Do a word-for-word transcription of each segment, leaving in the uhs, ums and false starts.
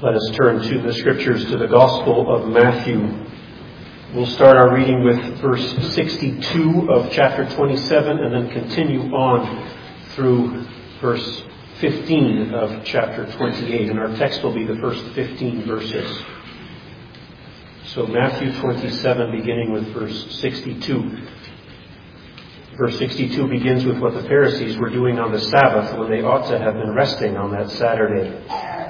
Let us turn to the Scriptures, to the Gospel of Matthew. We'll start our reading with verse sixty-two of chapter twenty-seven and then continue on through verse fifteen of chapter twenty-eight. And our text will be the first fifteen verses. So Matthew twenty-seven, beginning with verse sixty-two. Verse sixty-two begins with what the Pharisees were doing on the Sabbath when they ought to have been resting on that Saturday.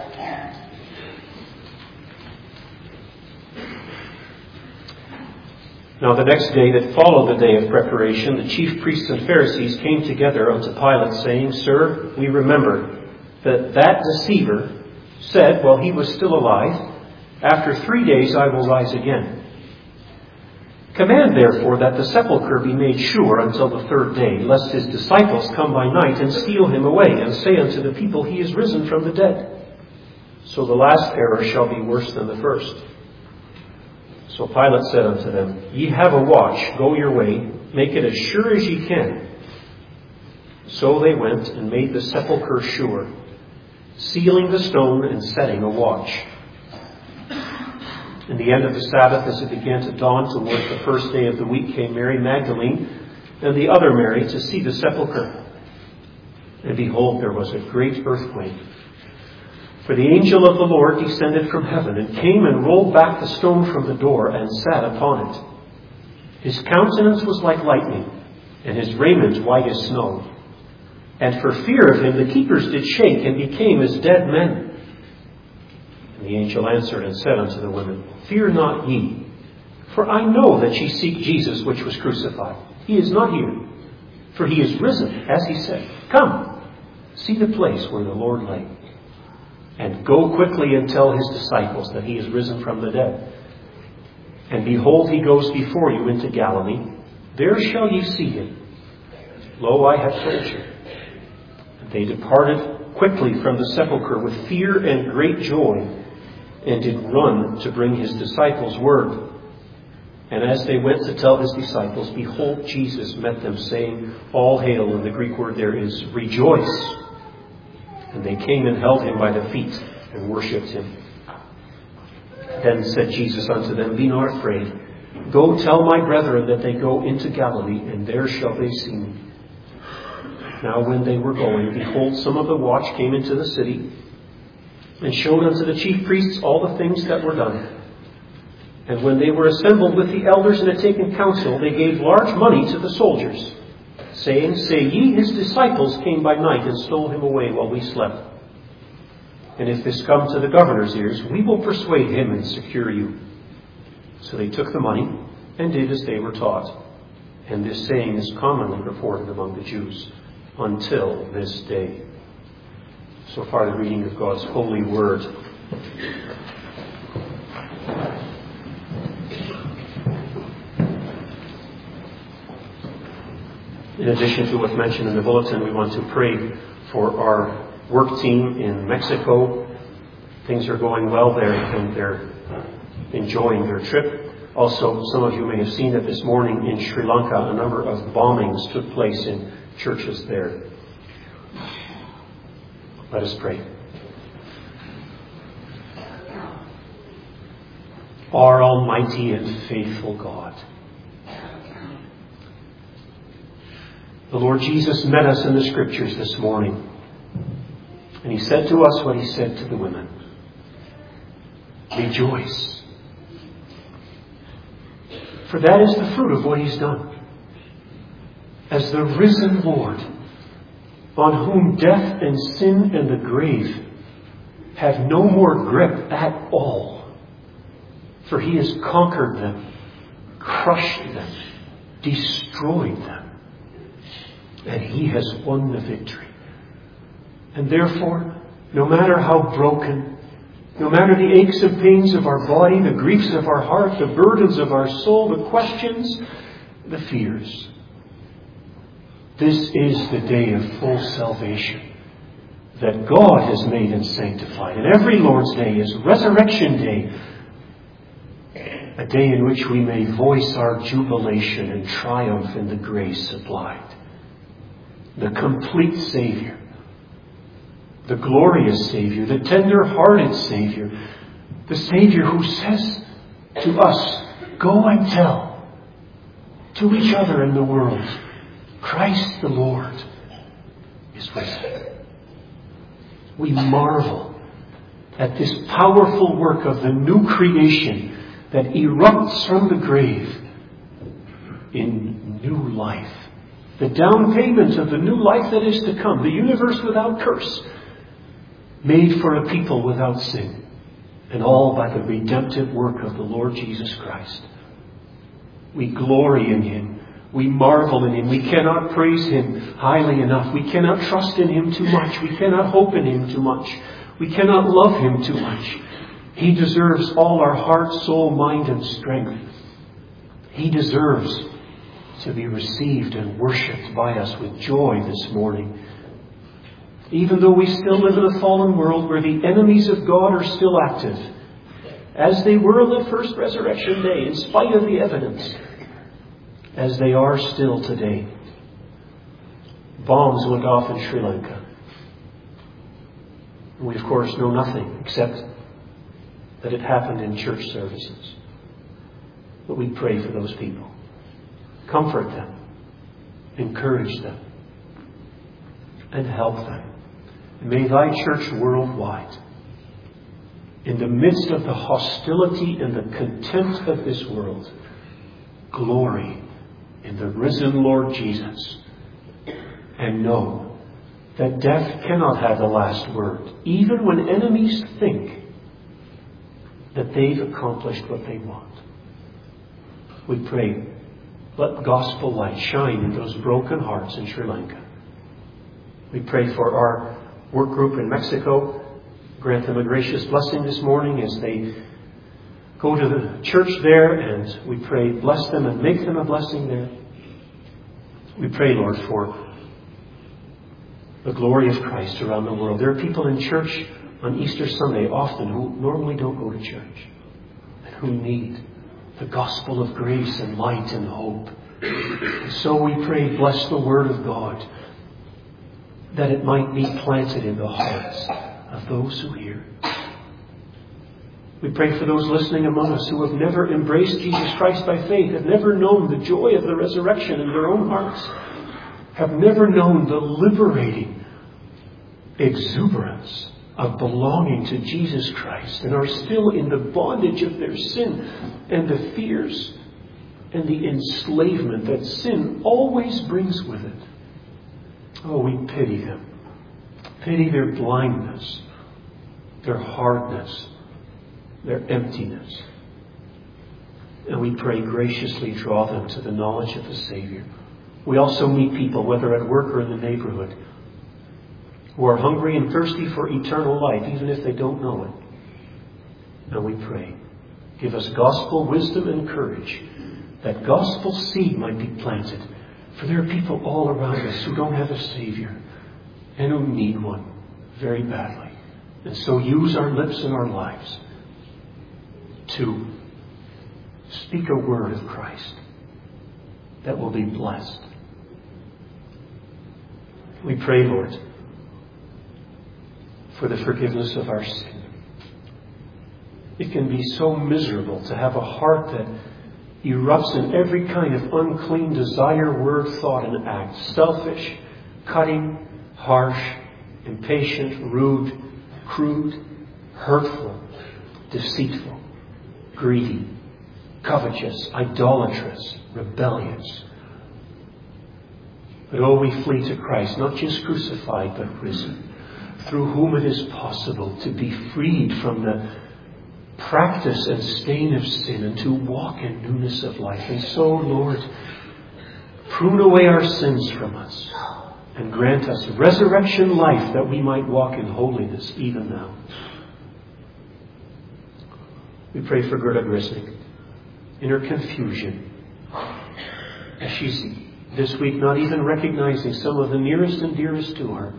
Now the next day that followed the day of preparation, the chief priests and Pharisees came together unto Pilate, saying, Sir, we remember that that deceiver said, while he was still alive, After three days I will rise again. Command therefore that the sepulchre be made sure until the third day, lest his disciples come by night and steal him away, and say unto the people, He is risen from the dead. So the last error shall be worse than the first. So Pilate said unto them, Ye have a watch, go your way, make it as sure as ye can. So they went and made the sepulchre sure, sealing the stone and setting a watch. In the end of the Sabbath, as it began to dawn towards the first day of the week, came Mary Magdalene and the other Mary to see the sepulchre. And behold, there was a great earthquake. For the angel of the Lord descended from heaven, and came and rolled back the stone from the door, and sat upon it. His countenance was like lightning, and his raiment white as snow. And for fear of him the keepers did shake, and became as dead men. And the angel answered and said unto the women, Fear not ye, for I know that ye seek Jesus which was crucified. He is not here, for he is risen, as he said. Come, see the place where the Lord lay. And go quickly and tell his disciples that he is risen from the dead. And behold, he goes before you into Galilee. There shall ye see him. Lo, I have told you. And they departed quickly from the sepulchre with fear and great joy, and did run to bring his disciples word. And as they went to tell his disciples, behold, Jesus met them, saying, All hail, and the Greek word there is rejoice. And they came and held him by the feet and worshipped him. Then said Jesus unto them, Be not afraid. Go tell my brethren that they go into Galilee, and there shall they see me. Now when they were going, behold, some of the watch came into the city, and showed unto the chief priests all the things that were done. And when they were assembled with the elders and had taken counsel, they gave large money to the soldiers, saying, Say ye, his disciples came by night and stole him away while we slept. And if this come to the governor's ears, we will persuade him and secure you. So they took the money and did as they were taught. And this saying is commonly reported among the Jews until this day. So far the reading of God's holy word. In addition to what's mentioned in the bulletin, we want to pray for our work team in Mexico. Things are going well there, and they're enjoying their trip. Also, some of you may have seen that this morning in Sri Lanka, a number of bombings took place in churches there. Let us pray. Our almighty and faithful God, the Lord Jesus met us in the Scriptures this morning, and he said to us what he said to the women. Rejoice. For that is the fruit of what he's done. As the risen Lord, on whom death and sin and the grave have no more grip at all. For he has conquered them, crushed them, destroyed them. And he has won the victory. And therefore, no matter how broken, no matter the aches and pains of our body, the griefs of our heart, the burdens of our soul, the questions, the fears, this is the day of full salvation that God has made and sanctified. And every Lord's Day is Resurrection Day, a day in which we may voice our jubilation and triumph in the grace supplied. The complete Savior, the glorious Savior, the tender-hearted Savior, the Savior who says to us, go and tell to each other in the world, Christ the Lord is risen. We marvel at this powerful work of the new creation that erupts from the grave in new life. The down payment of the new life that is to come, the universe without curse, made for a people without sin, and all by the redemptive work of the Lord Jesus Christ. We glory in Him. We marvel in Him. We cannot praise Him highly enough. We cannot trust in Him too much. We cannot hope in Him too much. We cannot love Him too much. He deserves all our heart, soul, mind, and strength. He deserves to be received and worshipped by us with joy this morning. Even though we still live in a fallen world where the enemies of God are still active, as they were on the first resurrection day, in spite of the evidence, as they are still today. Bombs went off in Sri Lanka. We, of course, know nothing except that it happened in church services. But we pray for those people. Comfort them. Encourage them. And help them. And may Thy church worldwide, in the midst of the hostility and the contempt of this world, glory in the risen Lord Jesus, and know that death cannot have the last word, even when enemies think that they've accomplished what they want. We pray, let gospel light shine in those broken hearts in Sri Lanka. We pray for our work group in Mexico. Grant them a gracious blessing this morning as they go to the church there, and we pray, bless them and make them a blessing there. We pray, Lord, for the glory of Christ around the world. There are people in church on Easter Sunday often who normally don't go to church and who need the gospel of grace and light and hope. And so we pray, bless the Word of God, that it might be planted in the hearts of those who hear. We pray for those listening among us who have never embraced Jesus Christ by faith, have never known the joy of the resurrection in their own hearts, have never known the liberating exuberance of belonging to Jesus Christ, and are still in the bondage of their sin and the fears and the enslavement that sin always brings with it. Oh, we pity them. Pity their blindness, their hardness, their emptiness. And we pray, graciously draw them to the knowledge of the Savior. We also meet people, whether at work or in the neighborhood, who are hungry and thirsty for eternal life, even if they don't know it. And we pray, give us gospel wisdom and courage, that gospel seed might be planted. For there are people all around us who don't have a Savior and who need one very badly. And so use our lips and our lives to speak a word of Christ that will be blessed. We pray, Lord, for the forgiveness of our sin. It can be so miserable to have a heart that erupts in every kind of unclean desire, word, thought, and act. Selfish, cutting, harsh, impatient, rude, crude, hurtful, deceitful, greedy, covetous, idolatrous, rebellious. But oh, we flee to Christ, not just crucified, but risen, through whom it is possible to be freed from the practice and stain of sin and to walk in newness of life. And so, Lord, prune away our sins from us and grant us resurrection life that we might walk in holiness even now. We pray for Gerda Grisnick in her confusion, as she's this week not even recognizing some of the nearest and dearest to her.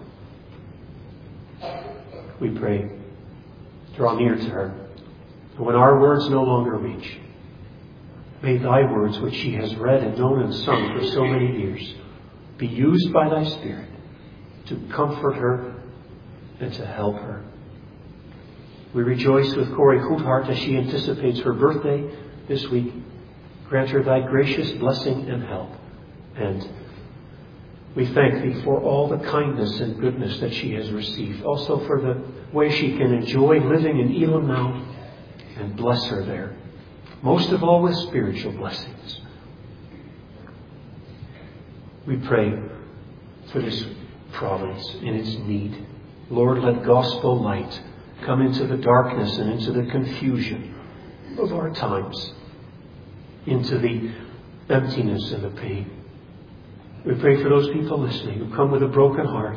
We pray, draw near to her. And when our words no longer reach, may Thy words, which she has read and known and sung for so many years, be used by Thy Spirit to comfort her and to help her. We rejoice with Corey Hoothart as she anticipates her birthday this week. Grant her thy gracious blessing and help. And we thank thee for all the kindness and goodness that she has received. Also for the way she can enjoy living in Elam now. And bless her there. Most of all with spiritual blessings. We pray for this province in its need. Lord, let gospel light come into the darkness and into the confusion of our times, into the emptiness and the pain. We pray for those people listening who come with a broken heart,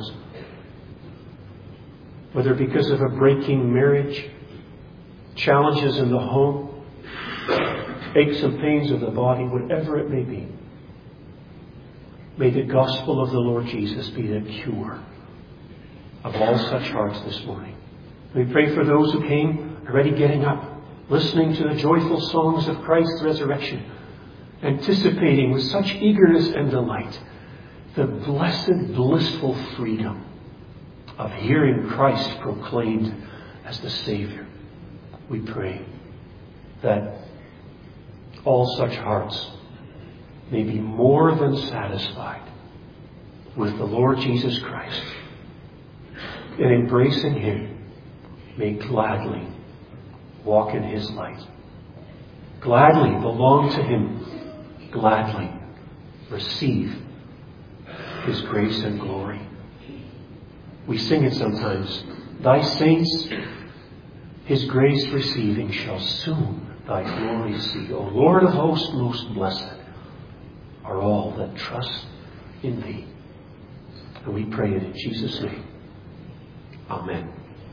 whether because of a breaking marriage, challenges in the home, aches and pains of the body, whatever it may be. May the gospel of the Lord Jesus be the cure of all such hearts this morning. We pray for those who came already getting up, listening to the joyful songs of Christ's resurrection, anticipating with such eagerness and delight the blessed, blissful freedom of hearing Christ proclaimed as the Savior. We pray that all such hearts may be more than satisfied with the Lord Jesus Christ, and embracing Him may gladly walk in His light, gladly belong to Him, gladly receive His grace and glory. We sing it sometimes. Thy saints, His grace receiving, shall soon thy glory see. O Lord of hosts, most blessed are all that trust in thee. And we pray it in Jesus' name. Amen.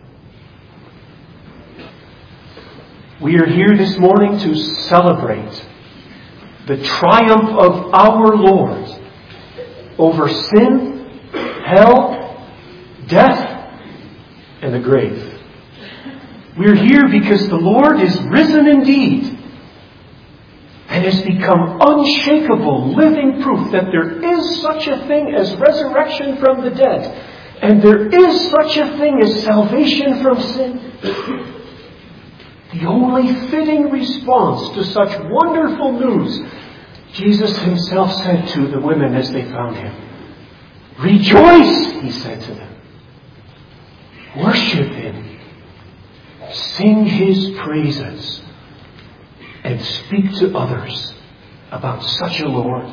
We are here this morning to celebrate the triumph of our Lord over sin, hell, death, and the grave. We're here because the Lord is risen indeed and has become unshakable living proof that there is such a thing as resurrection from the dead, and there is such a thing as salvation from sin. The only fitting response to such wonderful news, Jesus Himself said to the women as they found Him, "Rejoice," He said to them. "Worship Him. Sing His praises. And speak to others about such a Lord."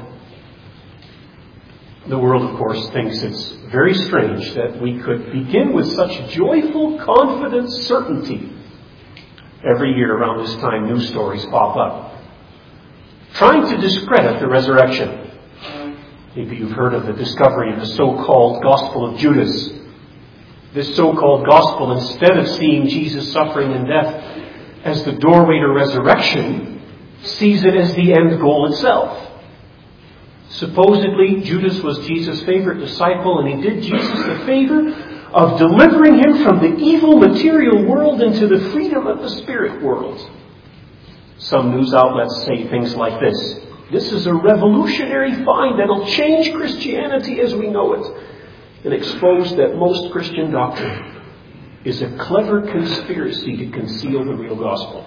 The world, of course, thinks it's very strange that we could begin with such joyful, confident certainty. Every year around this time, news stories pop up trying to discredit the resurrection. Maybe you've heard of the discovery of the so-called Gospel of Judas. This so-called gospel, instead of seeing Jesus' suffering and death as the doorway to resurrection, sees it as the end goal itself. Supposedly, Judas was Jesus' favorite disciple, and he did Jesus the favor of delivering him from the evil material world into the freedom of the spirit world. Some news outlets say things like this: "This is a revolutionary find that'll change Christianity as we know it, and expose that most Christian doctrine is a clever conspiracy to conceal the real gospel."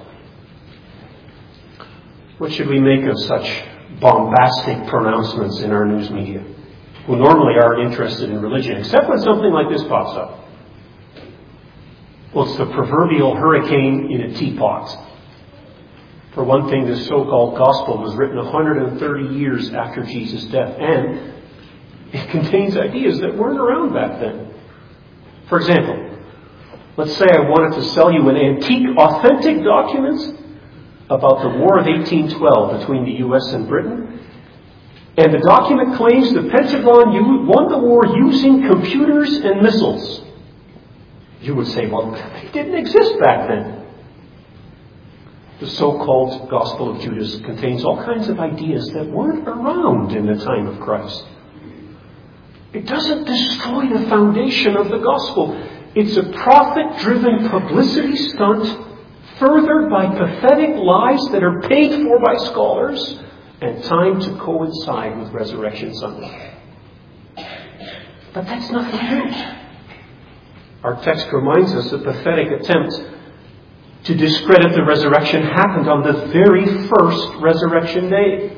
What should we make of such bombastic pronouncements in our news media, who normally aren't interested in religion, except when something like this pops up? Well, it's the proverbial hurricane in a teapot. For one thing, this so-called gospel was written one hundred thirty years after Jesus' death, and it contains ideas that weren't around back then. For example, let's say I wanted to sell you an antique, authentic document about the War of eighteen twelve between the U S and Britain, and the document claims the Pentagon won the war using computers and missiles. You would say, well, they didn't exist back then. The so-called Gospel of Judas contains all kinds of ideas that weren't around in the time of Christ. It doesn't destroy the foundation of the gospel. It's a prophet-driven publicity stunt furthered by pathetic lies that are paid for by scholars and timed to coincide with Resurrection Sunday. But that's nothing new. Our text reminds us that the pathetic attempt to discredit the resurrection happened on the very first resurrection day.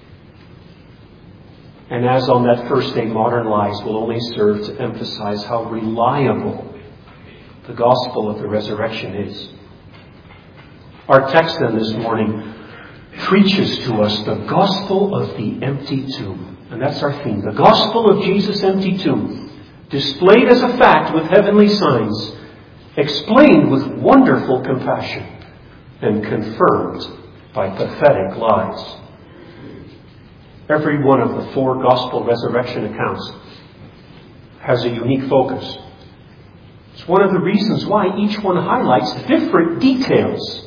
And as on that first day, modern lies will only serve to emphasize how reliable the gospel of the resurrection is. Our text then this morning preaches to us the gospel of the empty tomb. And that's our theme. The gospel of Jesus' empty tomb, displayed as a fact with heavenly signs, explained with wonderful compassion, and confirmed by pathetic lies. Every one of the four gospel resurrection accounts has a unique focus. It's one of the reasons why each one highlights different details.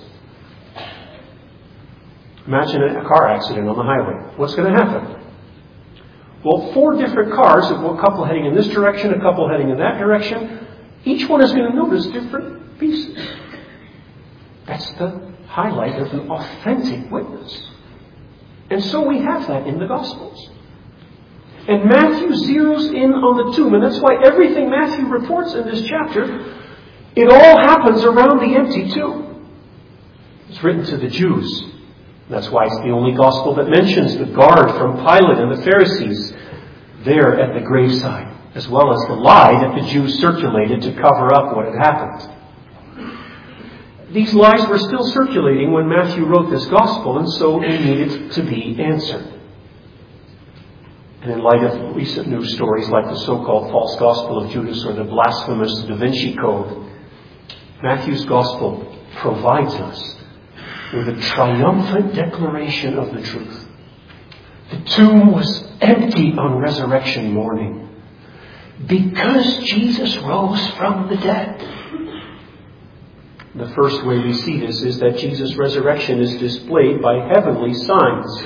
Imagine a car accident on the highway. What's going to happen? Well, four different cars, a couple heading in this direction, a couple heading in that direction, each one is going to notice different pieces. That's the highlight of an authentic witness. And so we have that in the Gospels. And Matthew zeroes in on the tomb, and that's why everything Matthew reports in this chapter, it all happens around the empty tomb. It's written to the Jews. That's why it's the only Gospel that mentions the guard from Pilate and the Pharisees there at the graveside, as well as the lie that the Jews circulated to cover up what had happened. These lies were still circulating when Matthew wrote this Gospel, and so they needed to be answered. And in light of recent news stories like the so-called false Gospel of Judas or the blasphemous Da Vinci Code, Matthew's Gospel provides us with a triumphant declaration of the truth. The tomb was empty on resurrection morning because Jesus rose from the dead. The first way we see this is that Jesus' resurrection is displayed by heavenly signs.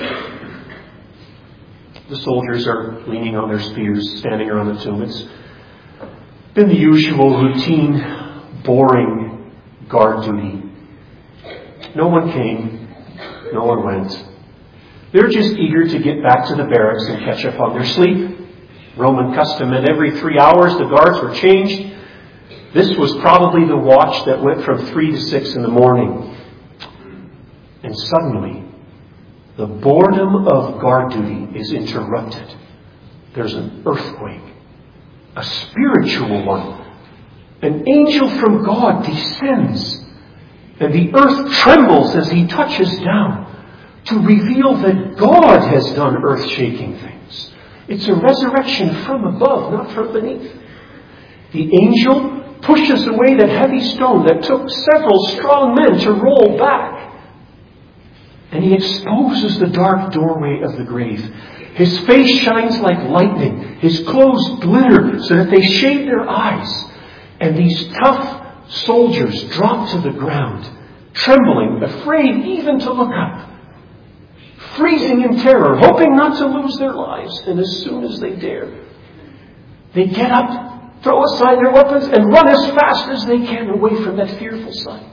The soldiers are leaning on their spears, standing around the tomb. It's been the usual routine, boring guard duty. No one came. No one went. They're just eager to get back to the barracks and catch up on their sleep. Roman custom, and every three hours the guards were changed. This was probably the watch that went from three to six in the morning. And suddenly, the boredom of guard duty is interrupted. There's an earthquake, a spiritual one. An angel from God descends, and the earth trembles as he touches down to reveal that God has done earth-shaking things. It's a resurrection from above, not from beneath. The angel pushes away that heavy stone that took several strong men to roll back. And he exposes the dark doorway of the grave. His face shines like lightning. His clothes glitter so that they shade their eyes. And these tough soldiers drop to the ground, trembling, afraid even to look up, freezing in terror, hoping not to lose their lives. And as soon as they dare, they get up, throw aside their weapons, and run as fast as they can away from that fearful sight.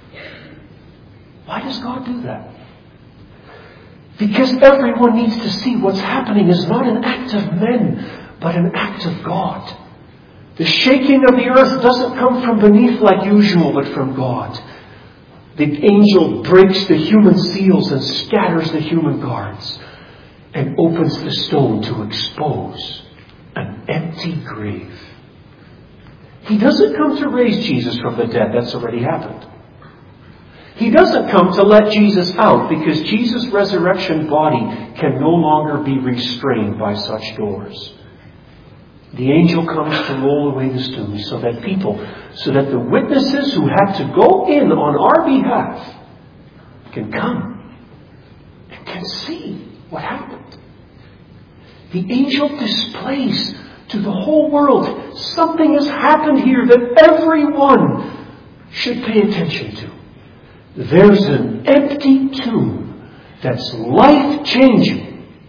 Why does God do that? Because everyone needs to see what's happening is not an act of men, but an act of God. The shaking of the earth doesn't come from beneath like usual, but from God. The angel breaks the human seals and scatters the human guards and opens the stone to expose an empty grave. He doesn't come to raise Jesus from the dead. That's already happened. He doesn't come to let Jesus out because Jesus' resurrection body can no longer be restrained by such doors. The angel comes to roll away the stone so that people, so that the witnesses who had to go in on our behalf can come and can see what happened. The angel displays to the whole world something has happened here that everyone should pay attention to. There's an empty tomb that's life-changing.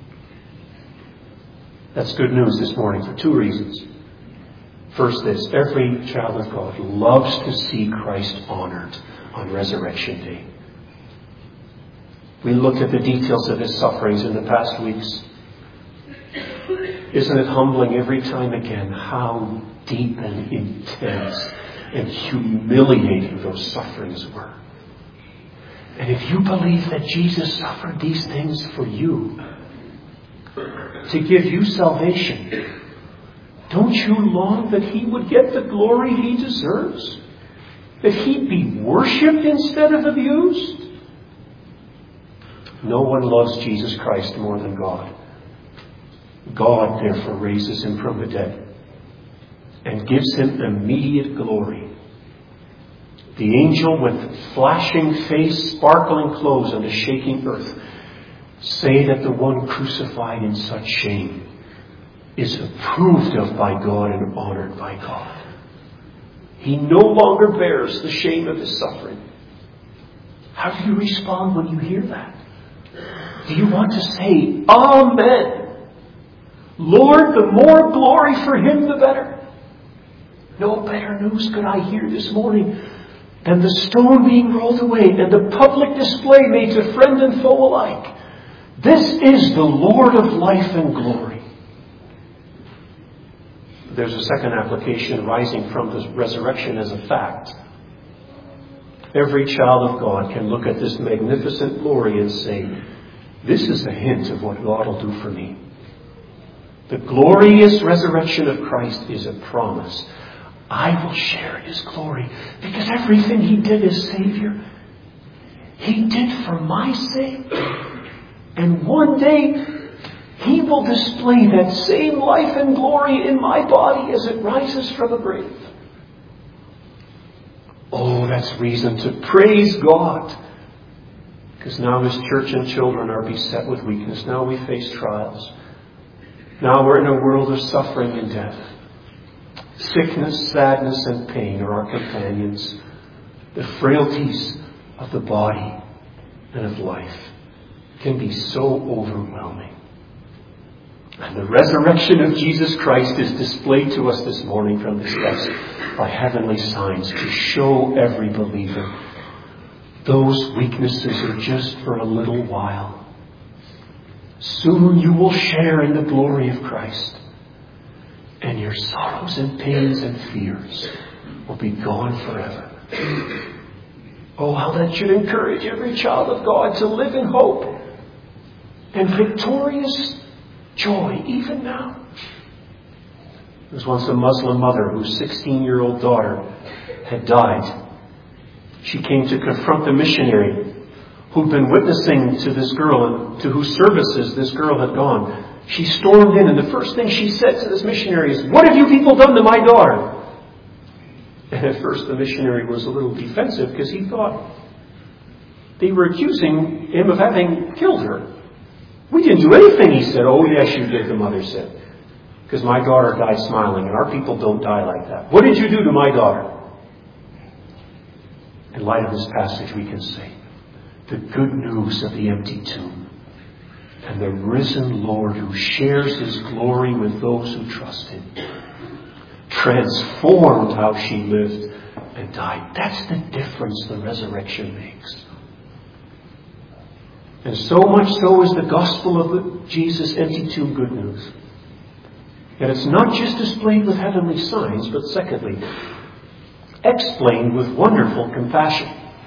That's good news this morning for two reasons. First, this: every child of God loves to see Christ honored on Resurrection Day. We looked at the details of his sufferings in the past weeks. Isn't it humbling every time again how deep and intense and humiliating those sufferings were? And if you believe that Jesus suffered these things for you, to give you salvation, don't you long that He would get the glory He deserves? That He'd be worshipped instead of abused? No one loves Jesus Christ more than God. God, therefore, raises Him from the dead and gives Him immediate glory. The angel with flashing face, sparkling clothes, and a shaking earth say that the one crucified in such shame is approved of by God and honored by God. He no longer bears the shame of His suffering. How do you respond when you hear that? Do you want to say, Amen? Lord, the more glory for Him, the better. No better news could I hear this morning than the stone being rolled away and the public display made to friend and foe alike. This is the Lord of life and glory. There's a second application arising from the resurrection as a fact. Every child of God can look at this magnificent glory and say, this is a hint of what God will do for me. The glorious resurrection of Christ is a promise. I will share in His glory because everything He did as Savior, He did for my sake. And one day, He will display that same life and glory in my body as it rises from the grave. Oh, that's reason to praise God. Because now His church and children are beset with weakness. Now we face trials. Now we're in a world of suffering and death. Sickness, sadness, and pain are our companions. The frailties of the body and of life can be so overwhelming. And the resurrection of Jesus Christ is displayed to us this morning from this text by heavenly signs to show every believer those weaknesses are just for a little while. Soon you will share in the glory of Christ, and your sorrows and pains and fears will be gone forever. Oh, how that should encourage every child of God to live in hope and victorious joy even now. There was once a Muslim mother whose sixteen-year-old daughter had died. She came to confront the missionary who'd been witnessing to this girl and to whose services this girl had gone. She stormed in, and the first thing she said to this missionary is, "What have you people done to my daughter?" And at first the missionary was a little defensive because he thought they were accusing him of having killed her. "We didn't do anything," he said. "Oh, yes, you did," the mother said. "Because my daughter died smiling, and our people don't die like that. What did you do to my daughter?" In light of this passage, we can say, the good news of the empty tomb and the risen Lord who shares His glory with those who trust Him transformed how she lived and died. That's the difference the resurrection makes. And so much so is the gospel of the Jesus' empty tomb good news. And it's not just displayed with heavenly signs, but secondly, explained with wonderful compassion.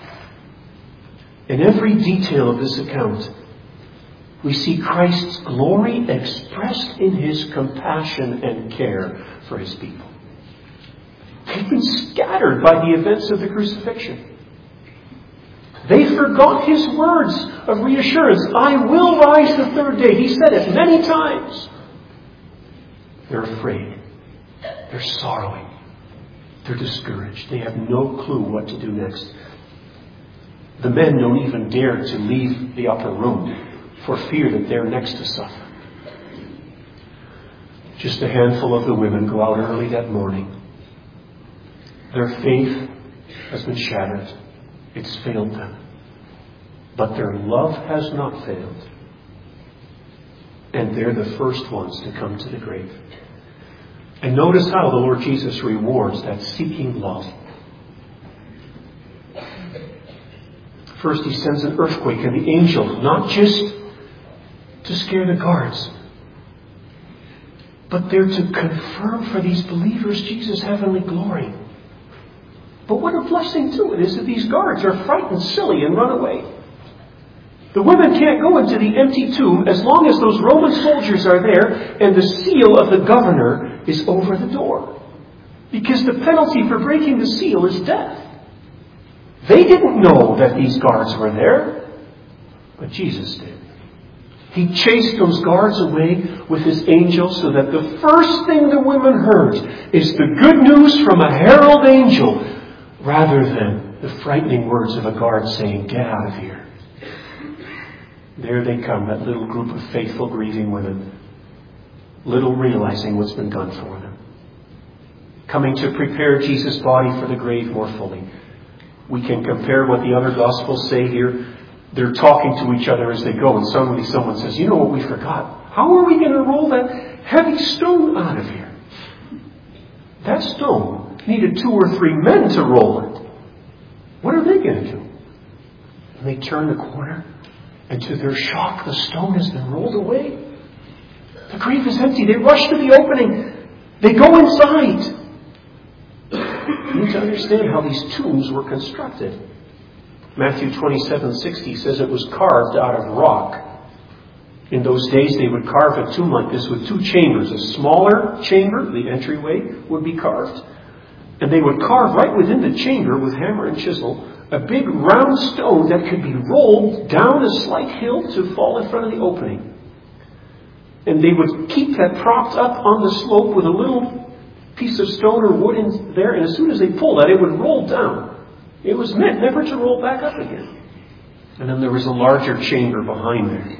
In every detail of this account, we see Christ's glory expressed in His compassion and care for His people. They've been scattered by the events of the crucifixion. They forgot His words of reassurance. "I will rise the third day." He said it many times. They're afraid. They're sorrowing. They're discouraged. They have no clue what to do next. The men don't even dare to leave the upper room for fear that they're next to suffer. Just a handful of the women go out early that morning. Their faith has been shattered. It's failed them. But their love has not failed. And they're the first ones to come to the grave. And notice how the Lord Jesus rewards that seeking love. First, He sends an earthquake and the angel, not just to scare the guards, but they're to confirm for these believers Jesus' heavenly glory. But what a blessing to it is that these guards are frightened silly and run away. The women can't go into the empty tomb as long as those Roman soldiers are there and the seal of the governor is over the door. Because the penalty for breaking the seal is death. They didn't know that these guards were there, but Jesus did. He chased those guards away with his angel so that the first thing the women heard is the good news from a herald angel rather than the frightening words of a guard saying, "Get out of here." There they come, that little group of faithful grieving women, little realizing what's been done for them. Coming to prepare Jesus' body for the grave more fully. We can compare what the other Gospels say here. They're talking to each other as they go, and suddenly someone says, "You know what we forgot? How are we going to roll that heavy stone out of here?" That stone needed two or three men to roll it. What are they going to do? And they turn the corner, and to their shock, the stone has been rolled away. The grave is empty. They rush to the opening. They go inside. You need to understand how these tombs were constructed. Matthew twenty-seven sixty says it was carved out of rock. In those days, they would carve a tomb like this with two chambers. A smaller chamber, the entryway, would be carved. And they would carve right within the chamber with hammer and chisel a big round stone that could be rolled down a slight hill to fall in front of the opening. And they would keep that propped up on the slope with a little piece of stone or wood in there. And as soon as they pulled that, it would roll down. It was meant never to roll back up again. And then there was a larger chamber behind there.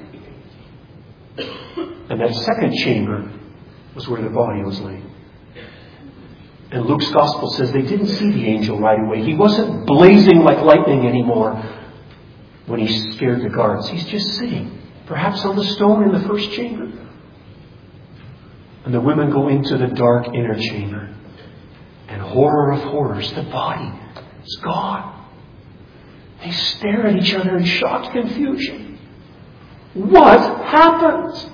And that second chamber was where the body was laid. And Luke's Gospel says they didn't see the angel right away. He wasn't blazing like lightning anymore when he scared the guards. He's just sitting, perhaps on the stone in the first chamber. And the women go into the dark inner chamber. And horror of horrors, the body is gone. They stare at each other in shocked confusion. What happened?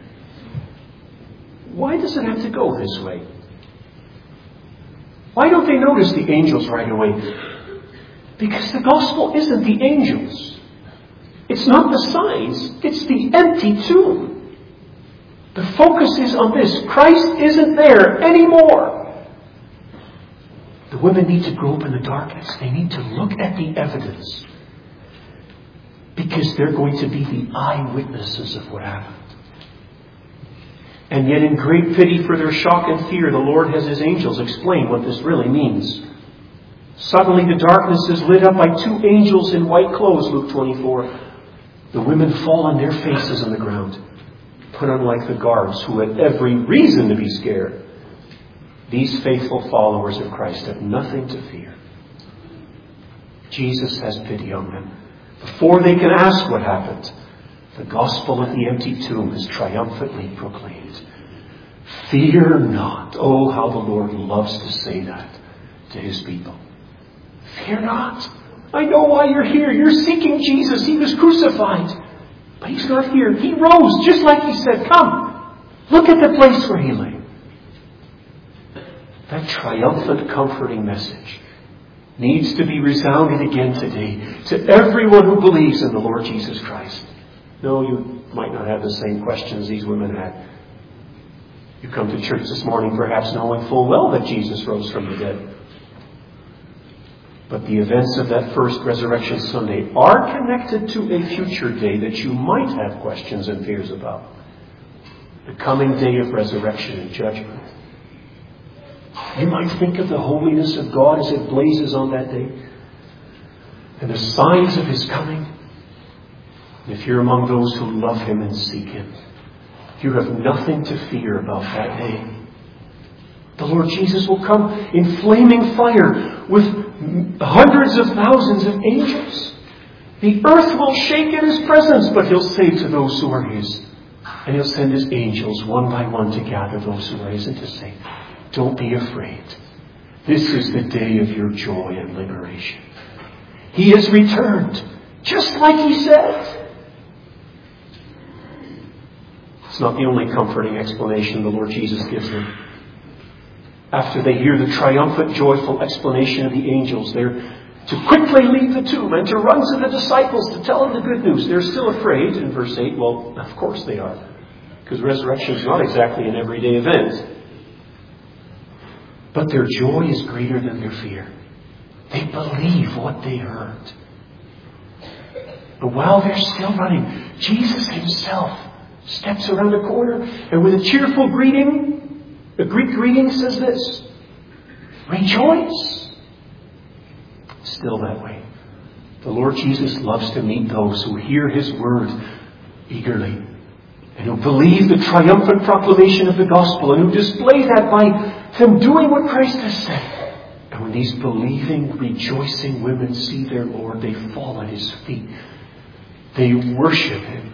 Why does it have to go this way? Why don't they notice the angels right away? Because the gospel isn't the angels. It's not the signs. It's the empty tomb. The focus is on this. Christ isn't there anymore. The women need to grope in the darkness. They need to look at the evidence. Because they're going to be the eyewitnesses of what happened. And yet in great pity for their shock and fear, the Lord has his angels explain what this really means. Suddenly the darkness is lit up by two angels in white clothes, Luke twenty-four. The women fall on their faces on the ground. But unlike the guards, who had every reason to be scared, these faithful followers of Christ have nothing to fear. Jesus has pity on them. Before they can ask what happened, the gospel of the empty tomb is triumphantly proclaimed. Fear not. Oh, how the Lord loves to say that to his people. Fear not. I know why you're here. You're seeking Jesus. He was crucified. But he's not here. He rose just like he said. Come. Look at the place where he lay. That triumphant, comforting message needs to be resounded again today to everyone who believes in the Lord Jesus Christ. No, you might not have the same questions these women had. You come to church this morning perhaps knowing full well that Jesus rose from the dead. But the events of that first Resurrection Sunday are connected to a future day that you might have questions and fears about. The coming day of resurrection and judgment. You might think of the holiness of God as it blazes on that day. And the signs of his coming. And if you're among those who love him and seek him, you have nothing to fear about that day. The Lord Jesus will come in flaming fire with hundreds of thousands of angels. The earth will shake in his presence, but he'll say to those who are his, and he'll send his angels one by one to gather those who are his and to say, don't be afraid. This is the day of your joy and liberation. He has returned, just like he said. It's not the only comforting explanation the Lord Jesus gives them. After they hear the triumphant, joyful explanation of the angels, they're to quickly leave the tomb and to run to the disciples to tell them the good news. They're still afraid in verse eight. Well, of course they are. Because resurrection is not exactly an everyday event. But their joy is greater than their fear. They believe what they heard. But while they're still running, Jesus himself steps around the corner and with a cheerful greeting, a Greek greeting says this: rejoice. Still that way. The Lord Jesus loves to meet those who hear his word eagerly and who believe the triumphant proclamation of the gospel and who display that by them doing what Christ has said. And when these believing, rejoicing women see their Lord, they fall at his feet. They worship him.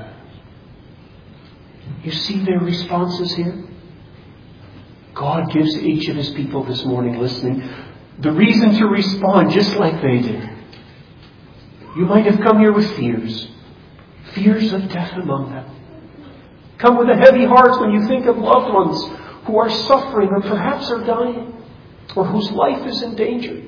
You see their responses here? God gives each of his people this morning listening the reason to respond just like they did. You might have come here with fears. Fears of death among them. Come with a heavy heart when you think of loved ones who are suffering or perhaps are dying or whose life is in danger.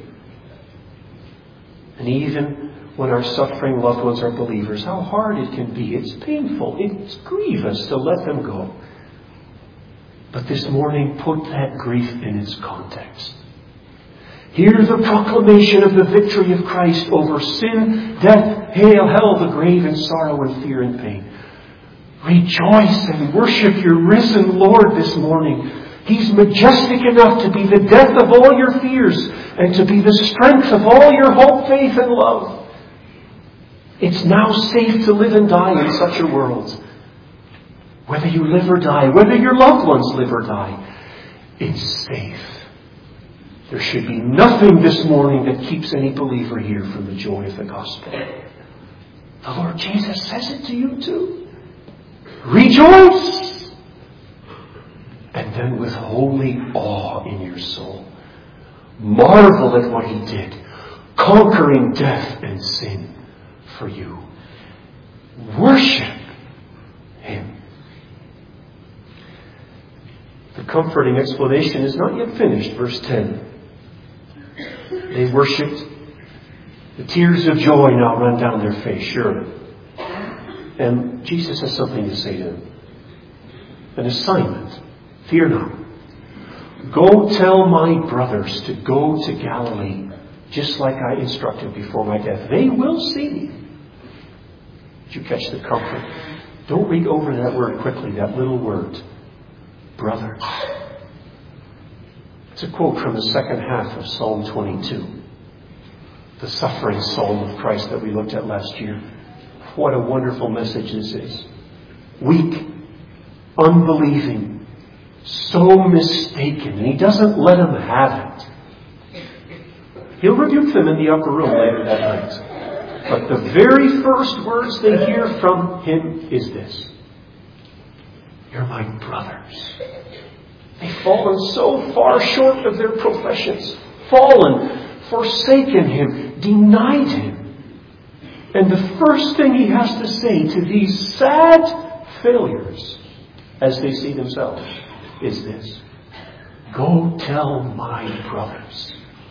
And even when our suffering loved ones are believers, how hard it can be. It's painful. It's grievous to let them go. But this morning, put that grief in its context. Hear the proclamation of the victory of Christ over sin, death, hail, hell, the grave, and sorrow and fear and pain. Rejoice and worship your risen Lord this morning. He's majestic enough to be the death of all your fears and to be the strength of all your hope, faith, and love. It's now safe to live and die in such a world. Whether you live or die, whether your loved ones live or die, it's safe. There should be nothing this morning that keeps any believer here from the joy of the gospel. The Lord Jesus says it to you too. Rejoice! And then with holy awe in your soul, marvel at what he did, conquering death and sin for you. Worship him. The comforting explanation is not yet finished. Verse ten. They worshipped. The tears of joy now run down their face, surely. And Jesus has something to say to them. An assignment. Fear not. Go tell my brothers to go to Galilee, just like I instructed before my death. They will see me. Did you catch the comfort? Don't read over that word quickly, that little word. Brothers. It's a quote from the second half of Psalm twenty-two. The suffering psalm of Christ that we looked at last year. What a wonderful message this is. Weak, unbelieving, so mistaken. And he doesn't let them have it. He'll rebuke them in the upper room later that night. But the very first words they hear from him is this: you're my brothers. They've fallen so far short of their professions. Fallen, forsaken him, denied him. And the first thing he has to say to these sad failures, as they see themselves, is this: go tell my brothers.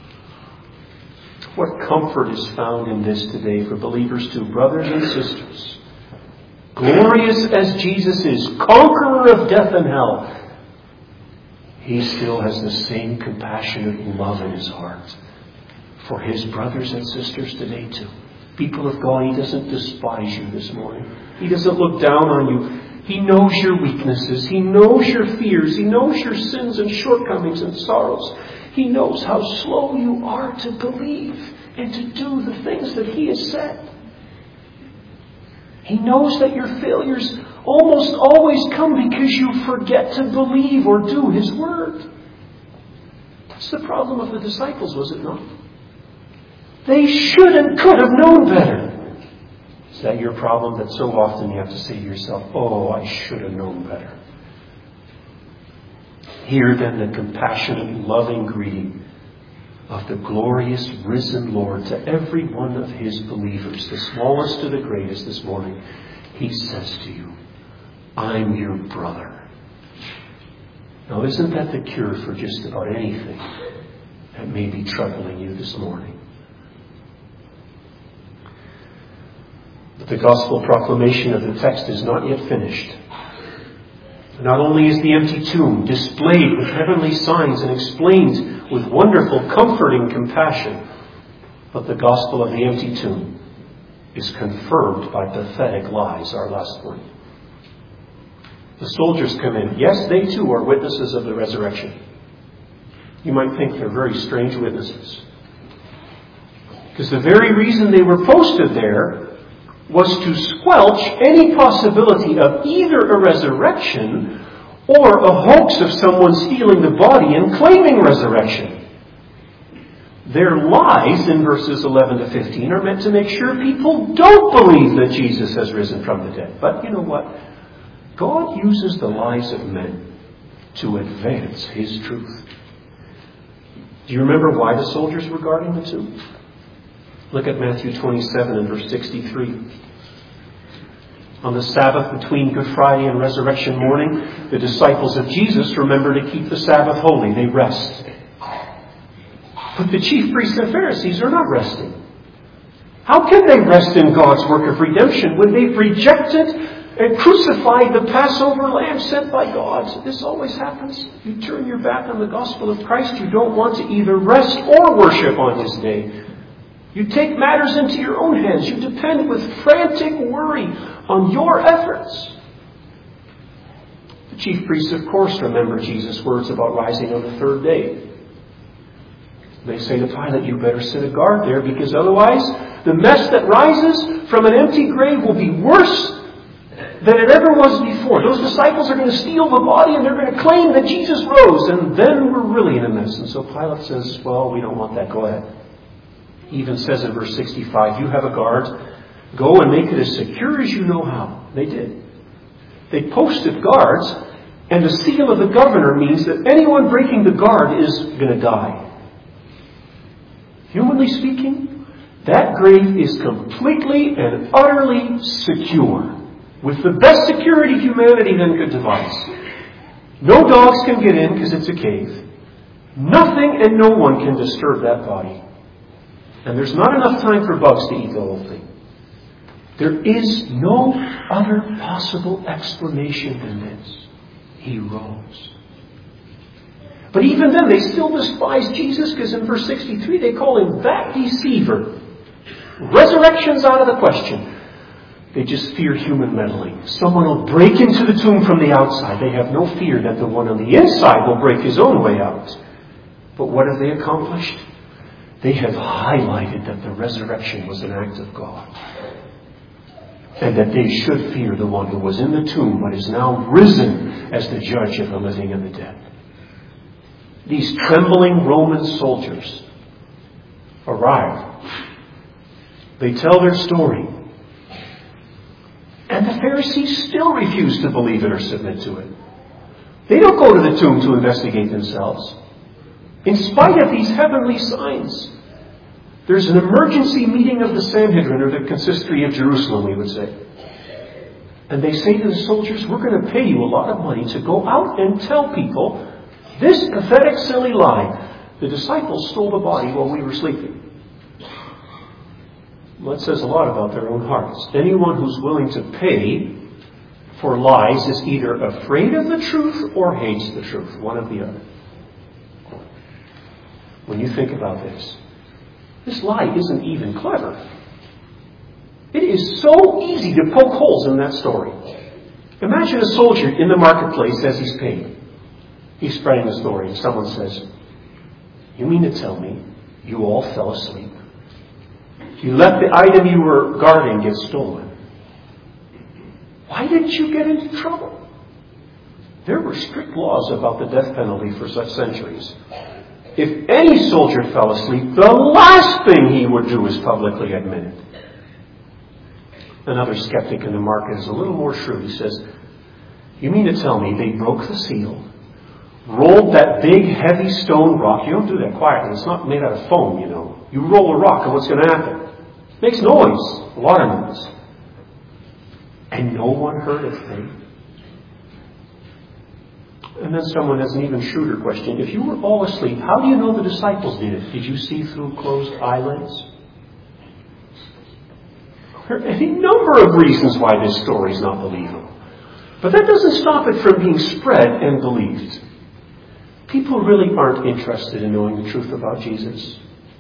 What comfort is found in this today for believers too, brothers and sisters. Glorious as Jesus is, conqueror of death and hell, he still has the same compassionate love in his heart for his brothers and sisters today too. People of God, he doesn't despise you this morning. He doesn't look down on you. He knows your weaknesses. He knows your fears. He knows your sins and shortcomings and sorrows. He knows how slow you are to believe and to do the things that he has said. He knows that your failures almost always come because you forget to believe or do his word. That's the problem of the disciples, was it not? They should and could have known better. Is that your problem, that so often you have to say to yourself, oh, I should have known better? Hear then the compassionate, loving greeting of the glorious risen Lord to every one of his believers, the smallest to the greatest this morning. He says to you, I'm your brother. Now, isn't that the cure for just about anything that may be troubling you this morning? But the gospel proclamation of the text is not yet finished. Not only is the empty tomb displayed with heavenly signs and explained with wonderful, comforting compassion, but the gospel of the empty tomb is confirmed by pathetic lies, our last point. The soldiers come in. Yes, they too are witnesses of the resurrection. You might think they're very strange witnesses. Because the very reason they were posted there was to squelch any possibility of either a resurrection or a hoax of someone stealing the body and claiming resurrection. Their lies in verses eleven to fifteen are meant to make sure people don't believe that Jesus has risen from the dead. But you know what? God uses the lies of men to advance His truth. Do you remember why the soldiers were guarding the tomb? Look at Matthew twenty-seven and verse sixty-three. On the Sabbath between Good Friday and Resurrection morning, the disciples of Jesus remember to keep the Sabbath holy. They rest. But the chief priests and Pharisees are not resting. How can they rest in God's work of redemption when they've rejected and crucified the Passover lamb sent by God? This always happens. You turn your back on the gospel of Christ, you don't want to either rest or worship on His day. You take matters into your own hands. You depend with frantic worry on your efforts. The chief priests, of course, remember Jesus' words about rising on the third day. They say to Pilate, you better set a guard there, because otherwise the mess that rises from an empty grave will be worse than it ever was before. Those disciples are going to steal the body and they're going to claim that Jesus rose, and then we're really in a mess. And so Pilate says, well, we don't want that. Go ahead. He even says in verse sixty-five, you have a guard. Go and make it as secure as you know how. They did. They posted guards, and the seal of the governor means that anyone breaking the guard is going to die. Humanly speaking, that grave is completely and utterly secure, with the best security humanity then could devise. No dogs can get in because it's a cave. Nothing and no one can disturb that body. And there's not enough time for bugs to eat the whole thing. There is no other possible explanation than this. He rose. But even then, they still despise Jesus, because in verse sixty-three, they call Him that deceiver. Resurrection's out of the question. They just fear human meddling. Someone will break into the tomb from the outside. They have no fear that the one on the inside will break his own way out. But what have they accomplished? They have highlighted that the resurrection was an act of God. And that they should fear the one who was in the tomb but is now risen as the judge of the living and the dead. These trembling Roman soldiers arrive. They tell their story. And the Pharisees still refuse to believe it or submit to it. They don't go to the tomb to investigate themselves. In spite of these heavenly signs, there's an emergency meeting of the Sanhedrin, or the consistory of Jerusalem, we would say. And they say to the soldiers, we're going to pay you a lot of money to go out and tell people this pathetic, silly lie. The disciples stole the body while we were sleeping. Well, that says a lot about their own hearts. Anyone who's willing to pay for lies is either afraid of the truth or hates the truth. One of the other. When you think about this, this lie isn't even clever. It is so easy to poke holes in that story. Imagine a soldier in the marketplace as he's paid. He's spreading the story, and someone says, you mean to tell me you all fell asleep? You let the item you were guarding get stolen. Why didn't you get into trouble? There were strict laws about the death penalty for such centuries. If any soldier fell asleep, the last thing he would do is publicly admit it. Another skeptic in the market is a little more shrewd. He says, you mean to tell me they broke the seal, rolled that big, heavy stone rock? You don't do that quietly. It's not made out of foam, you know. You roll a rock, and what's going to happen? It makes noise, a lot of noise. And no one heard a thing. And then someone has an even shrewder question. If you were all asleep, how do you know the disciples did it? Did you see through closed eyelids? There are any number of reasons why this story is not believable. But that doesn't stop it from being spread and believed. People really aren't interested in knowing the truth about Jesus.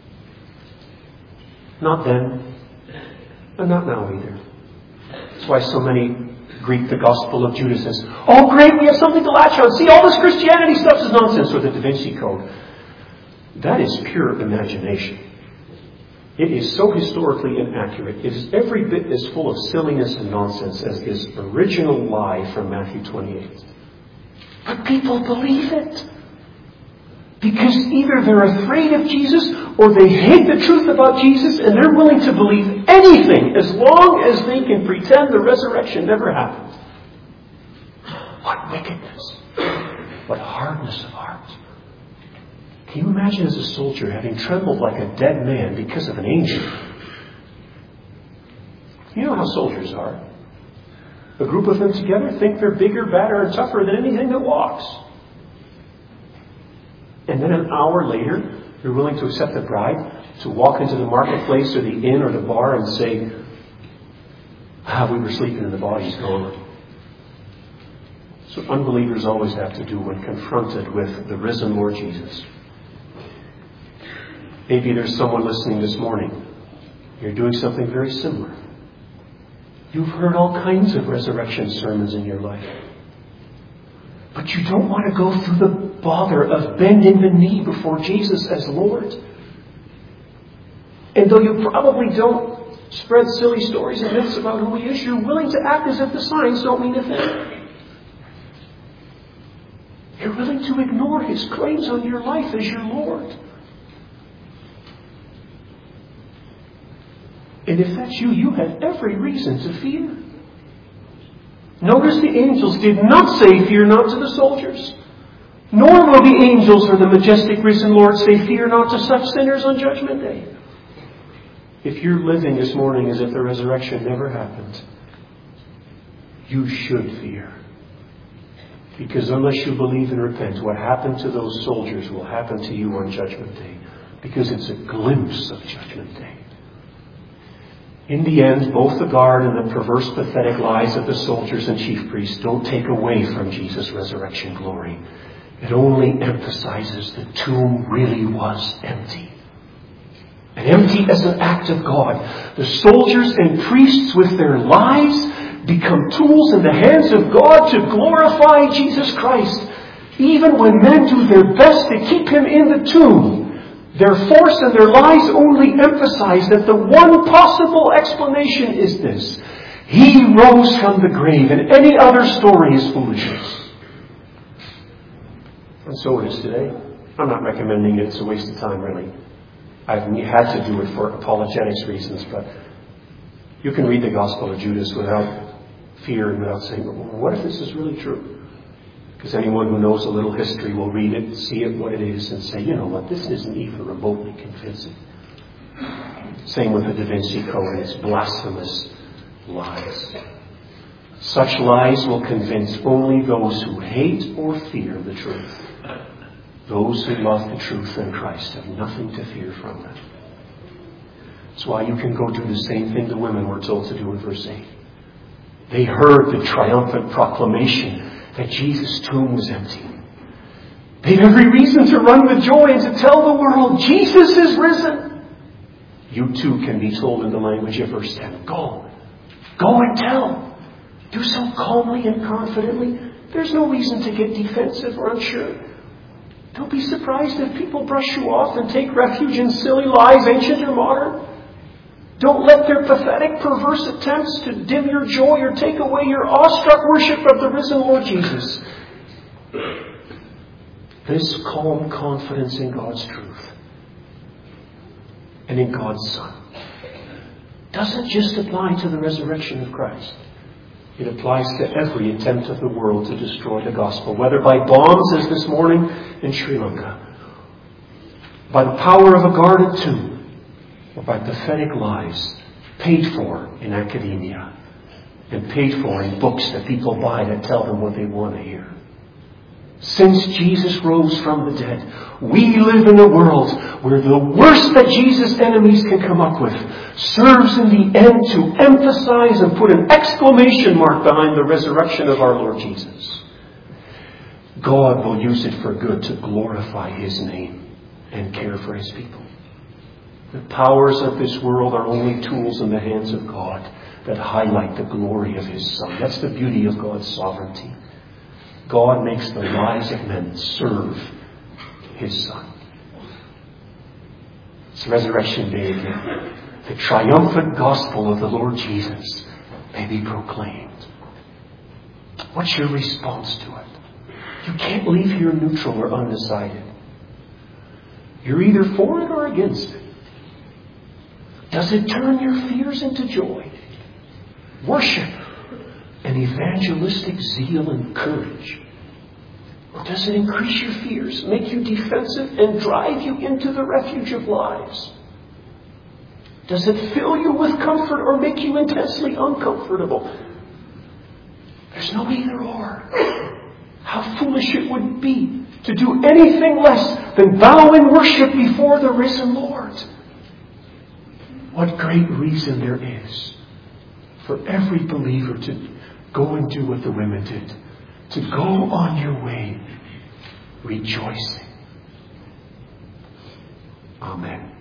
Not then, and not now either. That's why so many greet the Gospel of Judas as, oh great, we have something to latch on. See, all this Christianity stuff is nonsense, or the Da Vinci Code. That is pure imagination. It is so historically inaccurate. It is every bit as full of silliness and nonsense as this original lie from Matthew twenty-eight. But people believe it. Because either they're afraid of Jesus or they hate the truth about Jesus and they're willing to believe anything as long as they can pretend the resurrection never happened. What wickedness. What hardness of heart. Can you imagine as a soldier having trembled like a dead man because of an angel? You know how soldiers are. A group of them together think they're bigger, badder, and tougher than anything that walks. And then an hour later, you're willing to accept a bribe to walk into the marketplace or the inn or the bar and say, ah, we were sleeping and the body's gone. So unbelievers always have to do when confronted with the risen Lord Jesus. Maybe there's someone listening this morning. You're doing something very similar. You've heard all kinds of resurrection sermons in your life. But you don't want to go through the bother of bending the knee before Jesus as Lord. And though you probably don't spread silly stories and myths about who He is, you're willing to act as if the signs don't mean a thing. You're willing to ignore His claims on your life as your Lord. And if that's you, you have every reason to fear. Notice the angels did not say, fear not to the soldiers. Nor will the angels or the majestic risen Lord say, fear not to such sinners on Judgment Day. If you're living this morning as if the resurrection never happened, you should fear. Because unless you believe and repent, what happened to those soldiers will happen to you on Judgment Day. Because it's a glimpse of Judgment Day. In the end, both the guard and the perverse, pathetic lies of the soldiers and chief priests don't take away from Jesus' resurrection glory. It only emphasizes the tomb really was empty. And empty as an act of God. The soldiers and priests with their lies become tools in the hands of God to glorify Jesus Christ. Even when men do their best to keep Him in the tomb, their force and their lies only emphasize that the one possible explanation is this. He rose from the grave, and any other story is foolishness. And so it is today. I'm not recommending it. It's a waste of time, really. I've had to do it for apologetics reasons, but you can read the Gospel of Judas without fear and without saying, well, what if this is really true? Because anyone who knows a little history will read it, see it what it is, and say, you know what, this isn't even remotely convincing. Same with the Da Vinci Code, it's blasphemous lies. Such lies will convince only those who hate or fear the truth. Those who love the truth in Christ have nothing to fear from them. That's why you can go do the same thing the women were told to do in verse eight. They heard the triumphant proclamation that Jesus' tomb was empty. They have every reason to run with joy and to tell the world, Jesus is risen. You too can be told in the language of verse ten, go. Go and tell. Do so calmly and confidently. There's no reason to get defensive or unsure. Don't be surprised if people brush you off and take refuge in silly lies, ancient or modern. Don't let their pathetic, perverse attempts to dim your joy or take away your awestruck worship of the risen Lord Jesus. This calm confidence in God's truth and in God's Son doesn't just apply to the resurrection of Christ. It applies to every attempt of the world to destroy the gospel, whether by bombs as this morning in Sri Lanka, by the power of a guarded tomb, or by pathetic lies paid for in academia and paid for in books that people buy that tell them what they want to hear. Since Jesus rose from the dead, we live in a world where the worst that Jesus' enemies can come up with serves in the end to emphasize and put an exclamation mark behind the resurrection of our Lord Jesus. God will use it for good to glorify His name and care for His people. The powers of this world are only tools in the hands of God that highlight the glory of His Son. That's the beauty of God's sovereignty. God makes the lives of men serve His Son. It's Resurrection Day again. The triumphant gospel of the Lord Jesus may be proclaimed. What's your response to it? You can't leave here neutral or undecided. You're either for it or against it. Does it turn your fears into joy, worship, and evangelistic zeal and courage? Or does it increase your fears, make you defensive, and drive you into the refuge of lies? Does it fill you with comfort or make you intensely uncomfortable? There's no either or. How foolish it would be to do anything less than bow in worship before the risen Lord. What great reason there is for every believer to go and do what the women did. To go on your way rejoicing. Amen.